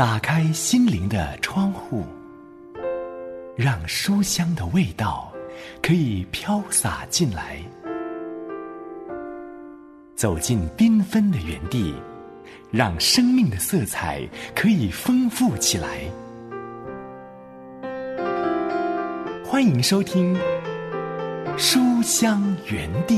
打开心灵的窗户，让书香的味道可以飘洒进来，走进缤纷的园地，让生命的色彩可以丰富起来。欢迎收听书香园地。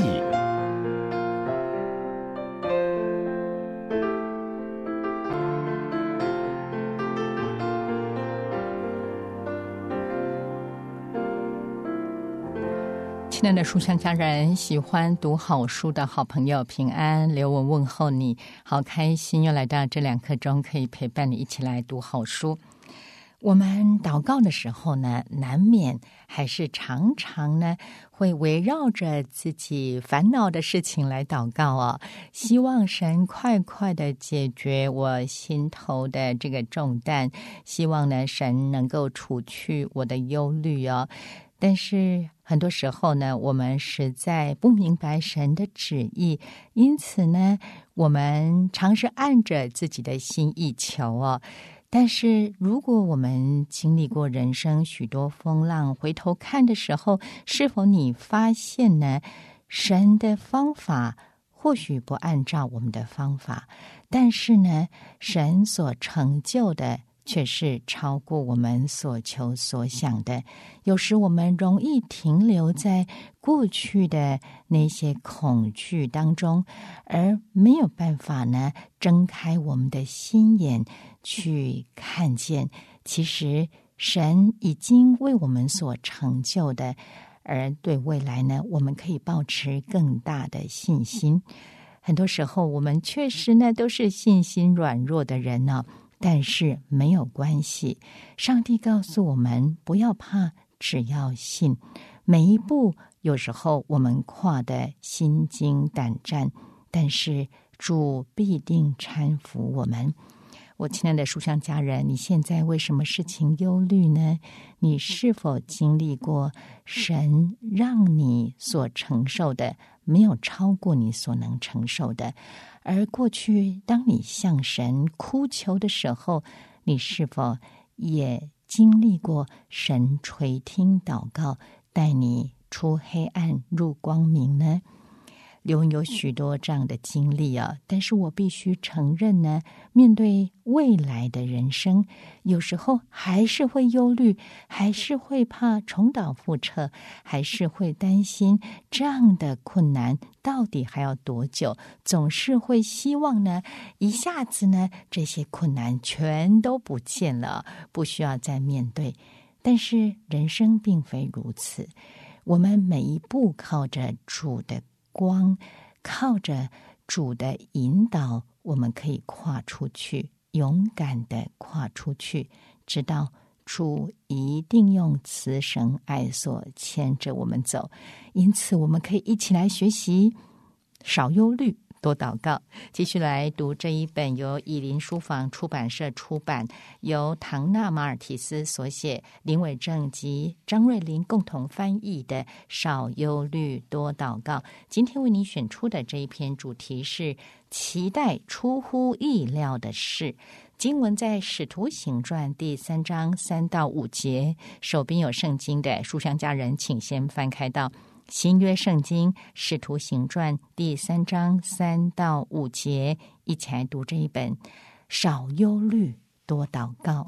亲爱的书香家人，喜欢读好书的好朋友平安，刘文问候你，好开心又来到这2刻钟，可以陪伴你一起来读好书。我们祷告的时候呢，难免还是常常呢会围绕着自己烦恼的事情来祷告哦，希望神快快的解决我心头的这个重担，希望呢神能够除去我的忧虑哦。但是很多时候呢，我们实在不明白神的旨意，因此呢，我们常是按着自己的心意求哦。但是如果我们经历过人生许多风浪，回头看的时候，是否你发现呢，神的方法或许不按照我们的方法，但是呢，神所成就的却是超过我们所求所想的。有时我们容易停留在过去的那些恐惧当中，而没有办法呢睁开我们的心眼去看见，其实神已经为我们所成就的，而对未来呢，我们可以抱持更大的信心。很多时候我们确实呢都是信心软弱的人呢，但是没有关系，上帝告诉我们不要怕，只要信。每一步有时候我们跨得心惊胆战，但是主必定搀扶我们。我亲爱的书香家人，你现在为什么事情忧虑呢？你是否经历过神让你所承受的没有超过你所能承受的？而过去当你向神哭求的时候，你是否也经历过神垂听祷告，带你出黑暗入光明呢？刘文有许多这样的经历啊，但是我必须承认呢，面对未来的人生，有时候还是会忧虑，还是会怕重蹈覆辙，还是会担心这样的困难到底还要多久，总是会希望呢一下子呢这些困难全都不见了，不需要再面对。但是人生并非如此，我们每一步靠着主的光，靠着主的引导，我们可以跨出去，勇敢的跨出去，知道主一定用慈绳爱所牵着我们走。因此我们可以一起来学习，少忧虑，多祷告。继续来读这一本由以林书房出版社出版，由唐纳马尔提斯所写，林伟正及张瑞麟共同翻译的《少忧虑多祷告》。今天为你选出的这一篇主题是期待出乎意料的事。经文在使徒行传第3章3到5节，手边有圣经的书香家人请先翻开到新约圣经使徒行传第3章3到5节，一起来读这一本少忧虑多祷告。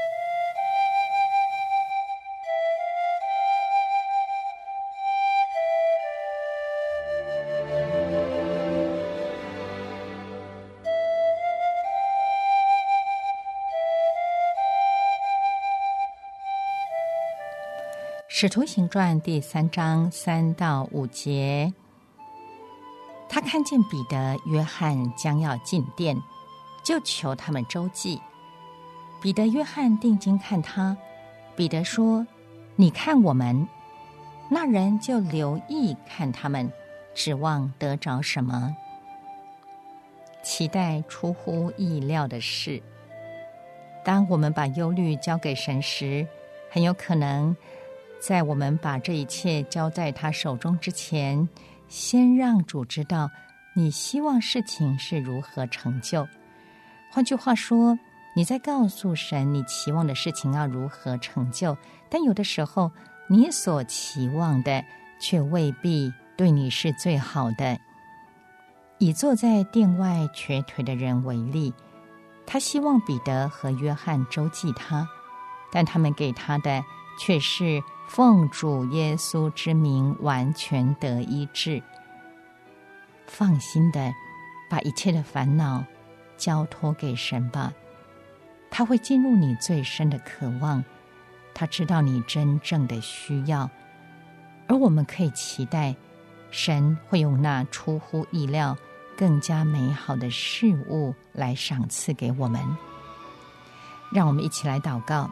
使徒行传第3章3到5节，他看见彼得、约翰将要进殿，就求他们周济。彼得、约翰定睛看他，彼得说：“你看我们。”那人就留意看他们，指望得着什么。期待出乎意料的事。当我们把忧虑交给神时，很有可能在我们把这一切交在他手中之前，先让主知道你希望事情是如何成就。换句话说， 你在告诉神你期望的事情要如何成就，但有的时候你所期望的却未必对你是最好的。以坐在殿外瘸腿的人为例，他希望彼得和约翰周济他，但他们给他的却是奉主耶稣之名完全得医治。放心的把一切的烦恼交托给神吧，他会进入你最深的渴望，他知道你真正的需要，而我们可以期待神会用那出乎意料更加美好的事物来赏赐给我们。让我们一起来祷告。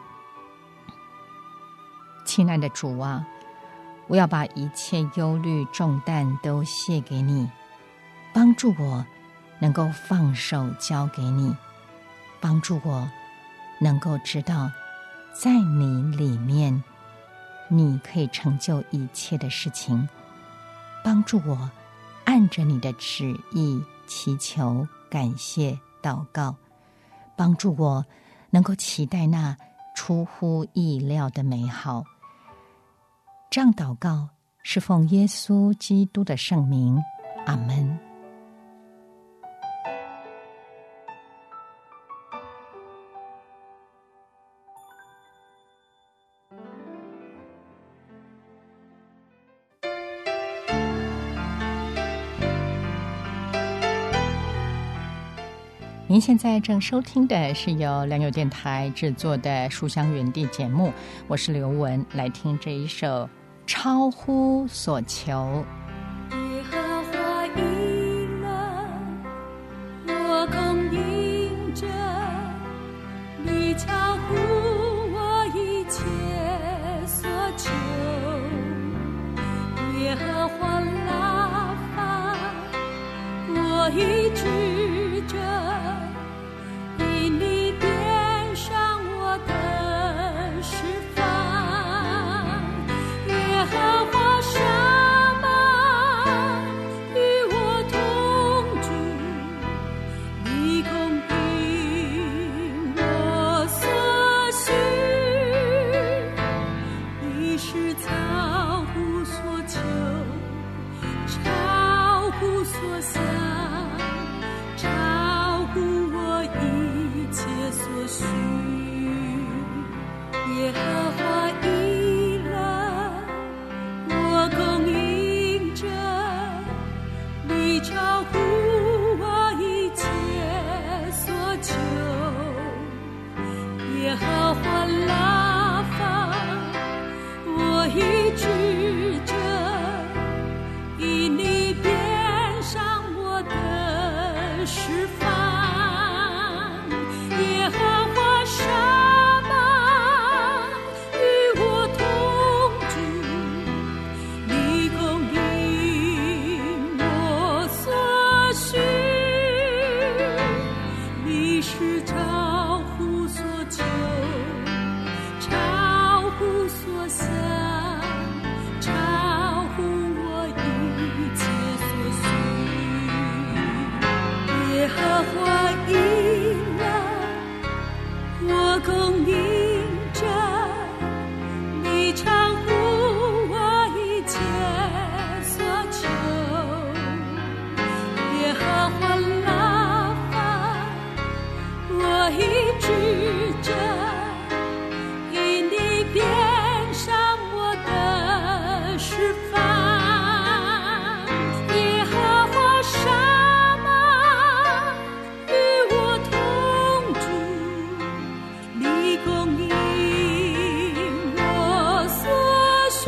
亲爱的主啊，我要把一切忧虑重担都卸给你，帮助我能够放手交给你，帮助我能够知道在你里面你可以成就一切的事情，帮助我按着你的旨意祈求、感谢、祷告，帮助我能够期待那出乎意料的美好。这样祷告是奉耶稣基督的圣名，阿们。您现在正收听的是由良友电台制作的书香园地节目，我是刘雯，来听这一首超乎所求。 耶和华应了我供应着，你超乎我一切所求。耶和华拉法，我医治着，因你变上我的释放。耶和华沙玛与我同住，你供应我所需，你是超乎所求，超乎所想，超乎我一切所需。耶和华以勒我供应着，你超乎我一切所求。耶和华拉法，我医治着，因你变上我的释放。耶和华沙玛与我同住，你供应我所需，你是超乎所求，超乎所想，超乎我一切所需。耶和华以勒我供应着，你超乎我一切所求。耶和华拉法，我医治着，因你变上我的释放。耶和华沙玛与我同住，你供应我所需，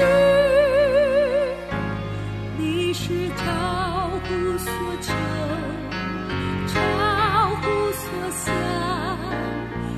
你是超乎所求，超乎所想，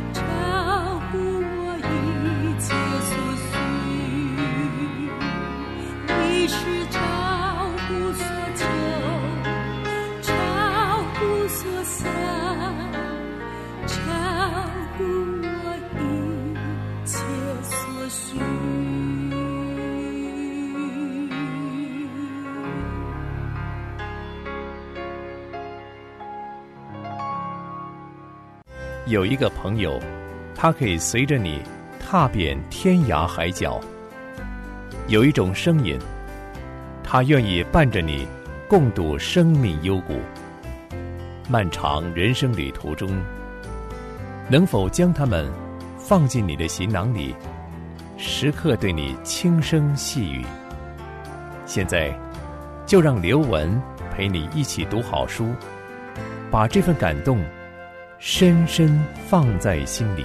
有一个朋友，他可以随着你踏遍天涯海角。有一种声音，他愿意伴着你共度生命幽谷。漫长人生旅途中，能否将它们放进你的行囊里，时刻对你轻声细语？现在就让刘文陪你一起读好书，把这份感动深深放在心里。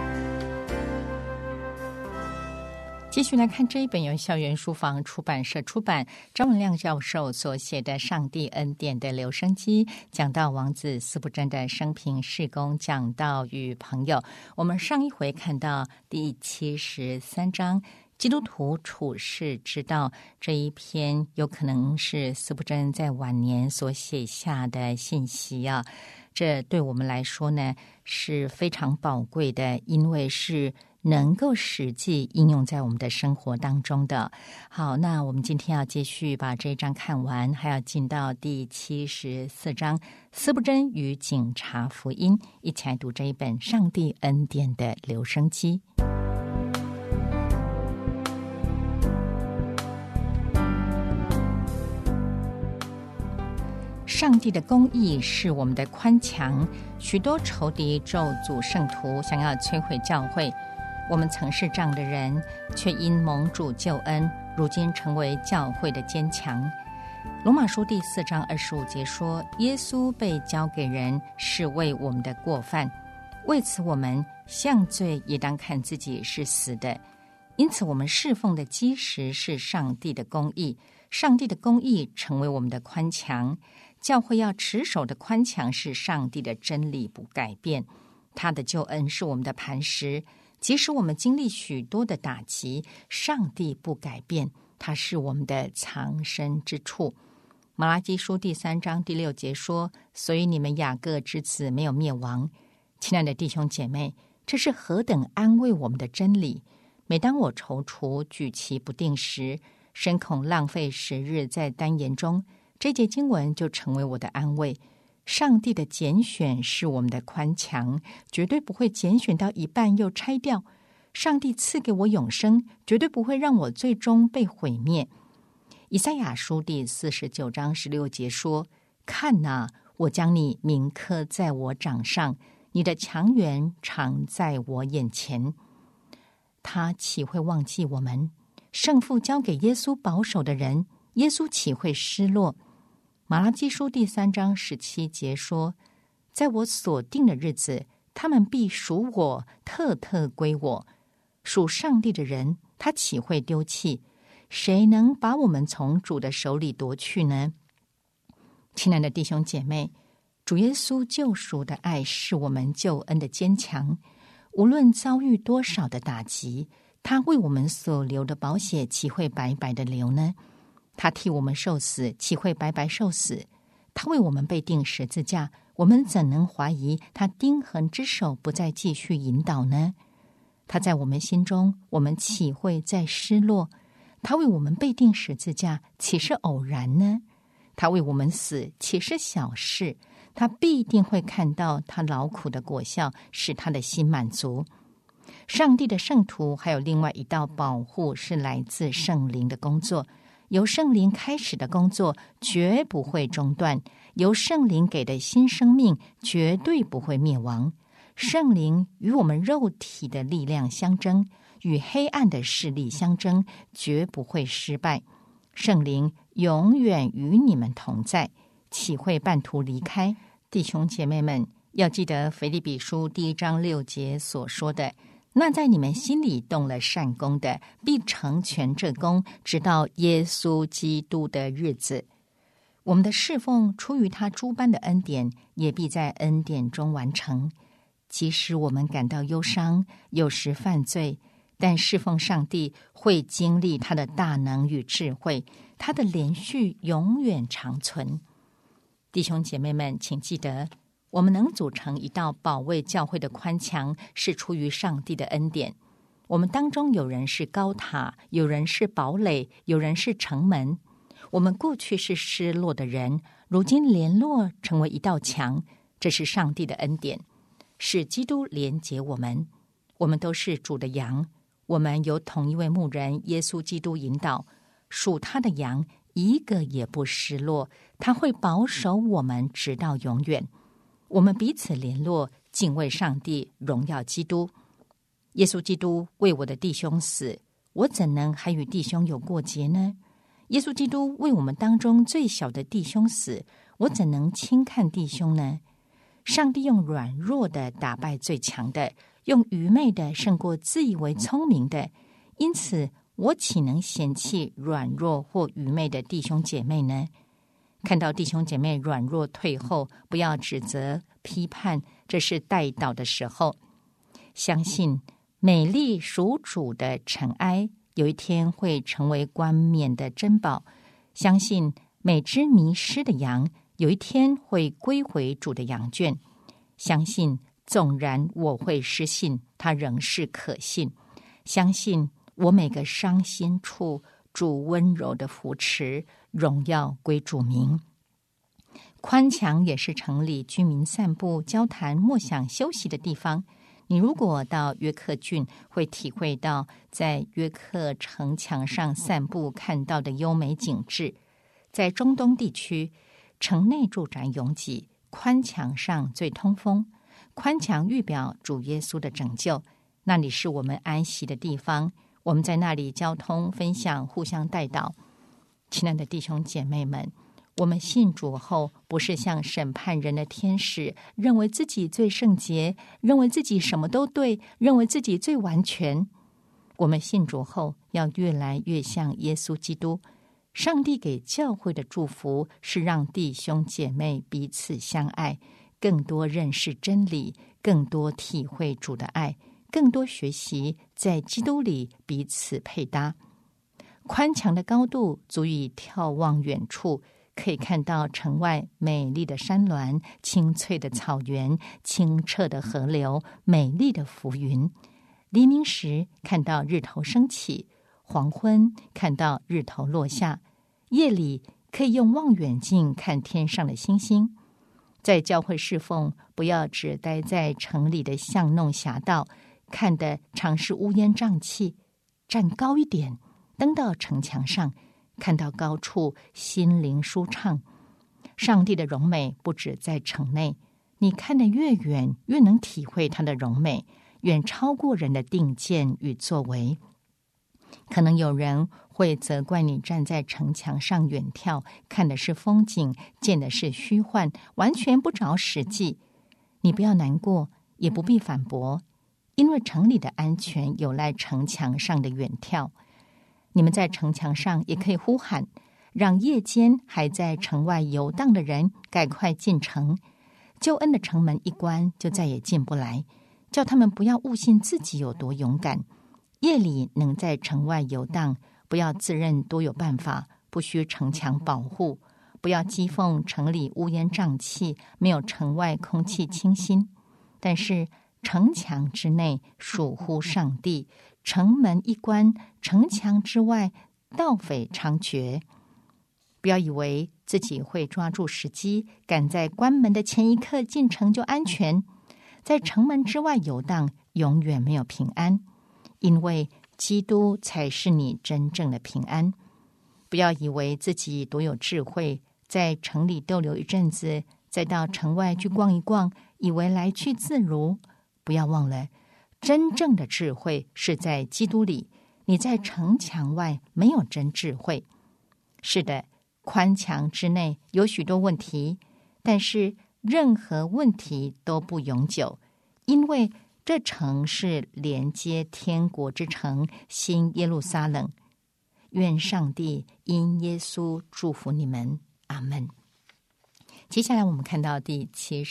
继续来看这一本由校园书房出版社出版，张文亮教授所写的《上帝恩典的留声机》，讲到王子司布真的生平事工，讲到与朋友。我们上一回看到第73章基督徒处世之道，这一篇有可能是司布真在晚年所写下的信息啊。这对我们来说呢是非常宝贵的，因为是能够实际应用在我们的生活当中的。好，那我们今天要继续把这一章看完，还要进到第74章司布真与警察福音，一起来读这一本上帝恩典的留声机。上帝的公义是我们的宽墙，许多仇敌咒诅圣徒，想要摧毁教会。我们曾是这样的人，却因蒙主救恩，如今成为教会的坚强。罗马书第4章25节说，耶稣被交给人，是为我们的过犯，为此我们向罪也当看自己是死的。因此我们侍奉的基石是上帝的公义，上帝的公义成为我们的宽墙。教会要持守的宽墙是上帝的真理不改变，他的救恩是我们的磐石。即使我们经历许多的打击，上帝不改变，他是我们的藏身之处。马拉基书第3章第6节说，所以你们雅各之子没有灭亡。亲爱的弟兄姐妹，这是何等安慰我们的真理。每当我踌躇举棋不定时，深恐浪费时日在单言中，这节经文就成为我的安慰。上帝的拣选是我们的宽墙，绝对不会拣选到一半又拆掉。上帝赐给我永生，绝对不会让我最终被毁灭。以赛亚书第49章16节说，看哪，我将你铭刻在我掌上，你的强援常在我眼前。他岂会忘记我们？圣父交给耶稣保守的人，耶稣岂会失落？马拉基书第3章17节说，在我所定的日子，他们必属我，特特归我。属上帝的人，他岂会丢弃？谁能把我们从主的手里夺去呢？亲爱的弟兄姐妹，主耶稣救赎的爱是我们救恩的坚强。无论遭遇多少的打击，他为我们所流的宝血岂会白白的流呢？他替我们受死，岂会白白受死？他为我们被钉十字架，我们怎能怀疑他钉痕之手不再继续引导呢？他在我们心中，我们岂会再失落？他为我们被钉十字架，岂是偶然呢？他为我们死，岂是小事？他必定会看到他劳苦的果效，使他的心满足。上帝的圣徒还有另外一道保护，是来自圣灵的工作。由圣灵开始的工作绝不会中断，由圣灵给的新生命绝对不会灭亡。圣灵与我们肉体的力量相争，与黑暗的势力相争，绝不会失败。圣灵永远与你们同在，岂会半途离开？弟兄姐妹们，要记得腓立比书第1章6节所说的，那在你们心里动了善功的，必成全这功，直到耶稣基督的日子。我们的侍奉出于他诸般的恩典，也必在恩典中完成。即使我们感到忧伤，有时犯罪，但侍奉上帝会经历他的大能与智慧，他的连续永远长存。弟兄姐妹们，请记得，我们能组成一道保卫教会的宽墙，是出于上帝的恩典。我们当中有人是高塔，有人是堡垒，有人是城门。我们过去是失落的人，如今联络成为一道墙，这是上帝的恩典。 是基督连结我们。我们都是主的羊，我们有同一位牧人耶稣基督引导，属他的羊一个也不失落，他会保守我们直到永远。我们彼此联络，敬畏上帝，荣耀基督。耶稣基督为我的弟兄死，我怎能还与弟兄有过节呢？耶稣基督为我们当中最小的弟兄死，我怎能轻看弟兄呢？上帝用软弱的打败最强的，用愚昧的胜过自以为聪明的，因此我岂能嫌弃软弱或愚昧的弟兄姐妹呢？看到弟兄姐妹软弱退后，不要指责批判，这是代祷的时候。相信美丽属主的尘埃有一天会成为冠冕的珍宝，相信每只迷失的羊有一天会归回主的羊圈，相信纵然我会失信，他仍是可信，相信我每个伤心处主温柔的扶持，荣耀归主名。宽墙也是城里居民散步、交谈、默想、休息的地方。你如果到约克郡，会体会到在约克城墙上散步看到的优美景致。在中东地区，城内住宅拥挤，宽墙上最通风。宽墙预表主耶稣的拯救，那里是我们安息的地方。我们在那里交通、分享、互相代祷。亲爱的弟兄姐妹们，我们信主后，不是像审判人的天使，认为自己最圣洁，认为自己什么都对，认为自己最完全。我们信主后，要越来越像耶稣基督。上帝给教会的祝福是让弟兄姐妹彼此相爱，更多认识真理，更多体会主的爱，更多学习在基督里彼此配搭。宽墙的高度足以眺望远处，可以看到城外美丽的山峦、青翠的草原、清澈的河流、美丽的浮云。黎明时看到日头升起，黄昏看到日头落下，夜里可以用望远镜看天上的星星。在教会侍奉，不要只待在城里的巷弄狭道，看的常是乌烟瘴气。站高一点，登到城墙上，看到高处，心灵舒畅。上帝的荣美不止在城内，你看得越远，越能体会他的荣美，远超过人的定见与作为。可能有人会责怪你站在城墙上远眺，看的是风景，见的是虚幻，完全不着实际。你不要难过，也不必反驳，因为城里的安全有赖城墙上的远眺。你们在城墙上也可以呼喊，让夜间还在城外游荡的人赶快进城。救恩的城门一关，就再也进不来，叫他们不要误信自己有多勇敢。夜里能在城外游荡，不要自认多有办法，不需城墙保护，不要讥讽城里乌烟瘴气，没有城外空气清新。但是城墙之内属乎上帝，城门一关，城墙之外盗匪猖獗。不要以为自己会抓住时机，赶在关门的前一刻进城就安全。在城门之外游荡，永远没有平安，因为基督才是你真正的平安。不要以为自己多有智慧，在城里逗留一阵子，再到城外去逛一逛，以为来去自如。不要忘了，真正的智慧是在基督里，你在城墙外没有真智慧。是的，宽墙之内有许多问题，但是任何问题都不永久，因为这城是连接天国之城，新耶路撒冷。愿上帝因耶稣祝福你们，阿们。接下来我们看到第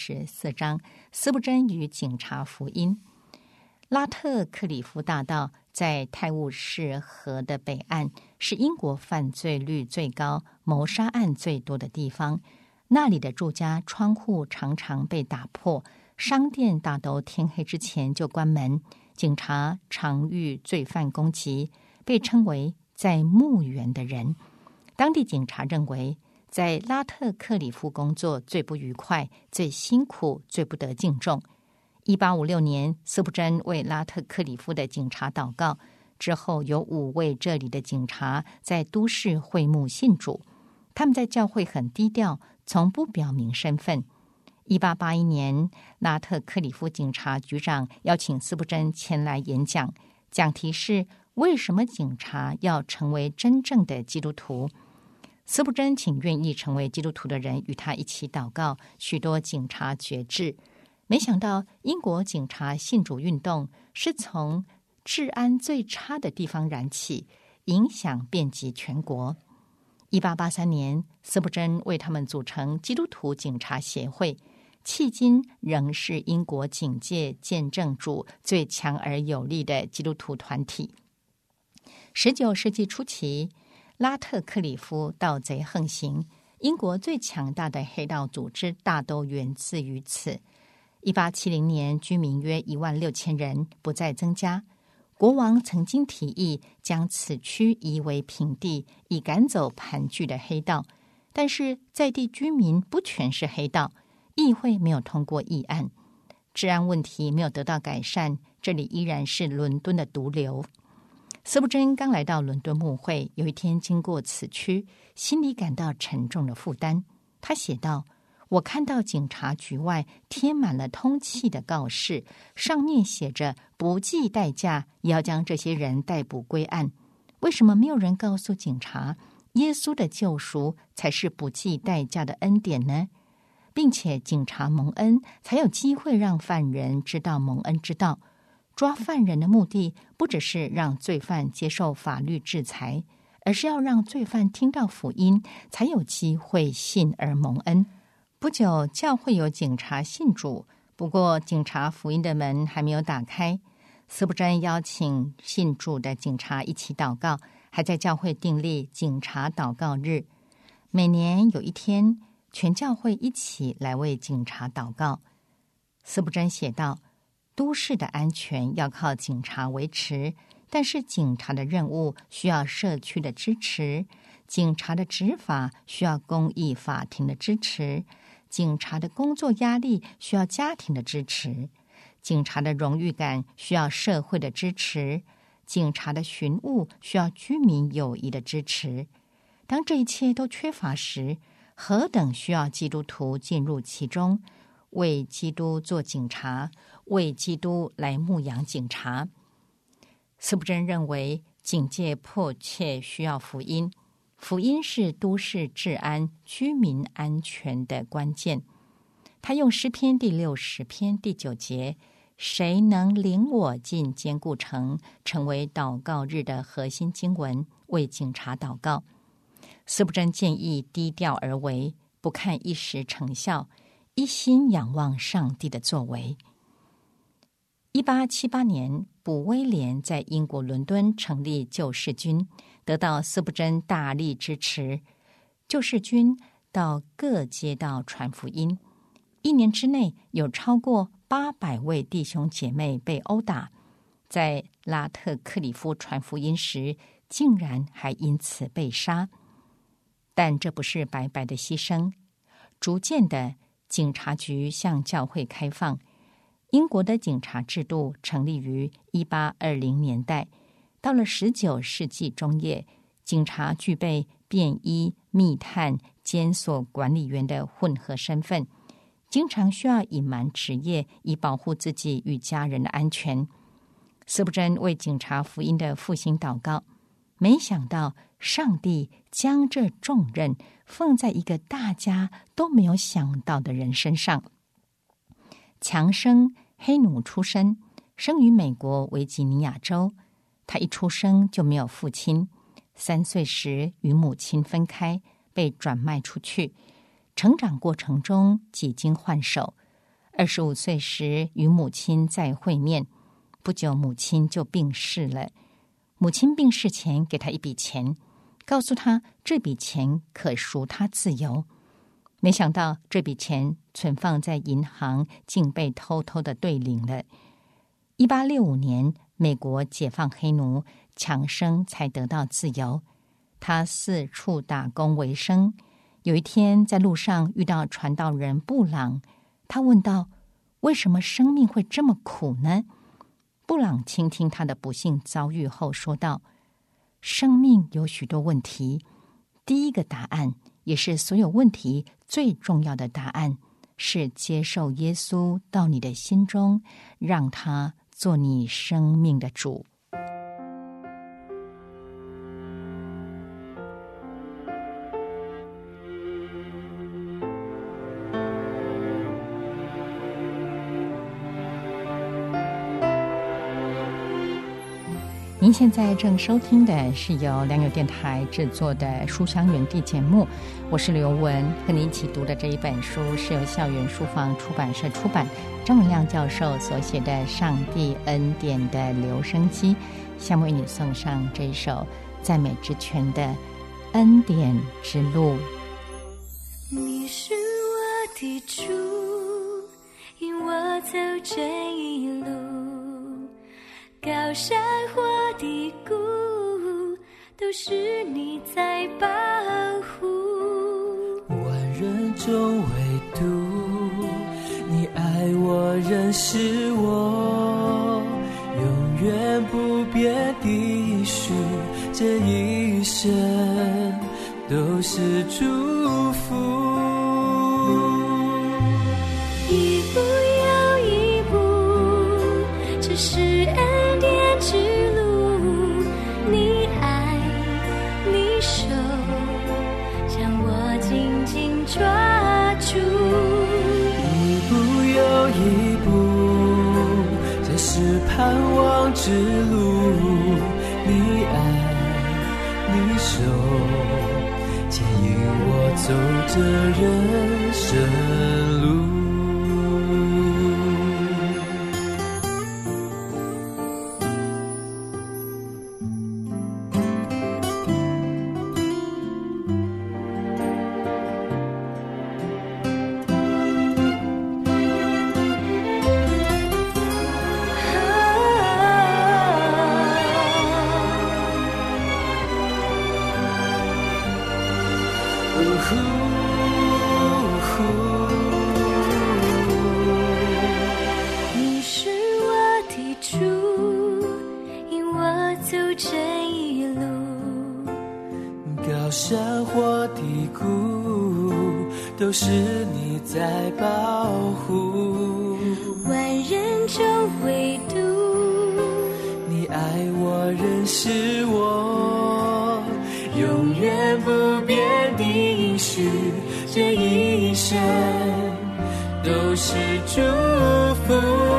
74章，司布真与警察福音。拉特克里夫大道在泰晤士河的北岸，是英国犯罪率最高、谋杀案最多的地方。那里的住家窗户常常被打破，商店大都天黑之前就关门，警察常遇罪犯攻击，被称为在墓园的人。当地警察认为，在拉特克里夫工作最不愉快、最辛苦、最不得敬重， 1856年，斯普珍为拉特克里夫的警察祷告，之后有5位这里的警察在都市会幕信主。他们在教会很低调，从不表明身份。1881年，拉特克里夫警察局长邀请斯普珍前来演讲，讲题是为什么警察要成为真正的基督徒。斯普珍请愿意成为基督徒的人与他一起祷告，许多警察决志。没想到英国警察信主运动是从治安最差的地方燃起，影响遍及全国。1883年，斯普珍为他们组成基督徒警察协会，迄今仍是英国警界见证主最强而有力的基督徒团体。19世纪初期，拉特克里夫盗贼横行，英国最强大的黑道组织大都源自于此。1870年，居民约16000人，不再增加。国王曾经提议将此区夷为平地，以赶走盘踞的黑道，但是在地居民不全是黑道，议会没有通过议案，治安问题没有得到改善，这里依然是伦敦的毒瘤。斯普珍刚来到伦敦牧会，有一天经过此区，心里感到沉重的负担。他写道：我看到警察局外贴满了通缉的告示，上面写着不计代价也要将这些人逮捕归案。为什么没有人告诉警察，耶稣的救赎才是不计代价的恩典呢？并且警察蒙恩，才有机会让犯人知道蒙恩之道。抓犯人的目的不只是让罪犯接受法律制裁，而是要让罪犯听到福音，才有机会信而蒙恩。不久，教会有警察信主，不过警察福音的门还没有打开。斯普珍邀请信主的警察一起祷告，还在教会订立警察祷告日。每年有一天，全教会一起来为警察祷告。斯普珍写道：都市的安全要靠警察维持，但是警察的任务需要社区的支持，警察的执法需要公益法庭的支持，警察的工作压力需要家庭的支持，警察的荣誉感需要社会的支持，警察的巡务需要居民友谊的支持。当这一切都缺乏时，何等需要基督徒进入其中，为基督做警察，为基督来牧养警察。斯普珍认为警界迫切需要福音，福音是都市治安、居民安全的关键。他用诗篇第60篇第9节：谁能领我进坚固城，成为祷告日的核心经文，为警察祷告。斯普珍建议低调而为，不看一时成效，一心仰望上帝的作为。1878年，卜威廉在英国伦敦成立救世军，得到斯普珍大力支持。救世军到各街道传福音，1年之内有超过800位弟兄姐妹被殴打，在拉特克里夫传福音时，竟然还因此被杀。但这不是白白的牺牲。逐渐的，警察局向教会开放。英国的警察制度成立于1820年代，到了19世纪中叶，警察具备便衣、密探、监所管理员的混合身份，经常需要隐瞒职业，以保护自己与家人的安全。斯普珍为警察福音的复兴祷告，没想到上帝将这重任放在一个大家都没有想到的人身上。强生黑奴出身，生于美国维吉尼亚州。他一出生就没有父亲，3岁时与母亲分开，被转卖出去。成长过程中几经换手，25岁时与母亲再会面，不久母亲就病逝了。母亲病逝前给他一笔钱，告诉他这笔钱可赎他自由。没想到这笔钱存放在银行，竟被偷偷的兑领了。1865年，美国解放黑奴，强生才得到自由。他四处打工为生。有一天在路上遇到传道人布朗，他问道： 为什么生命会这么苦呢？布朗倾听他的不幸遭遇后说道，生命有许多问题，第一个答案，也是所有问题最重要的答案，是接受耶稣到你的心中，让他做你生命的主。您现在正收听的是由良友电台制作的书香园地节目，我是刘文，和您一起读的这一本书是由校园书房出版社出版，张文亮教授所写的《上帝恩典的留声机》，下面为你送上这一首赞美之泉的《恩典之路》。 你是我的主，引我走这一路，高山或低谷，都是你在保护。 万人中唯独你爱我，认识我，永远不变的应许，这一生都是祝福。 一步又一步，这是恩典之路，你爱你手将我紧紧抓住。 一步又一步，这是盼望之路，你爱你手牵引我走这人生路。 你是我的主，引我走这一路， 高山或低谷，都是你在保护。 万人中唯独你爱我，认识我，永远不变的应许，这一生都是祝福。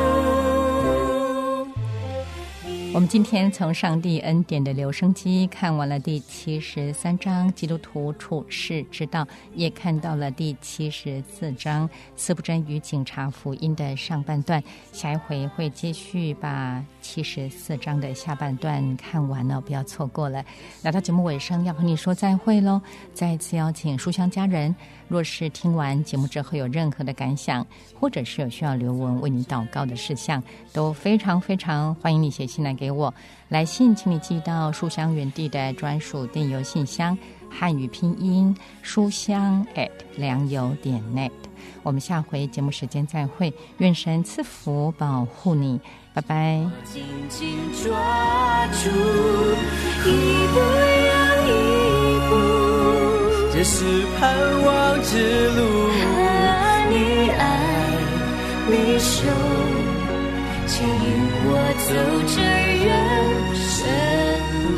我们今天从上帝恩典的留声机看完了第73章基督徒处世之道，也看到了第74章司布真与警察福音的上半段，下一回会继续把74章的下半段看完了，不要错过了。来到节目尾声，要和你说再会咯，再一次邀请书香家人，若是听完节目之后有任何的感想，或者是有需要刘文为你祷告的事项，都非常非常欢迎你写信来给我。来信请你寄到书香园地的专属电邮信箱，汉语拼音书香良友.net。我们下回节目时间再会，愿神赐福保护你，拜拜。 紧紧抓住， 一步又一步， 这是盼望之路， 你爱你手牵引我走这人生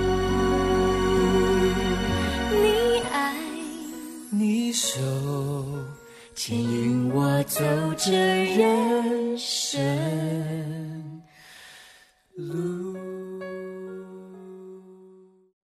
路，你爱你手牵引我走这人生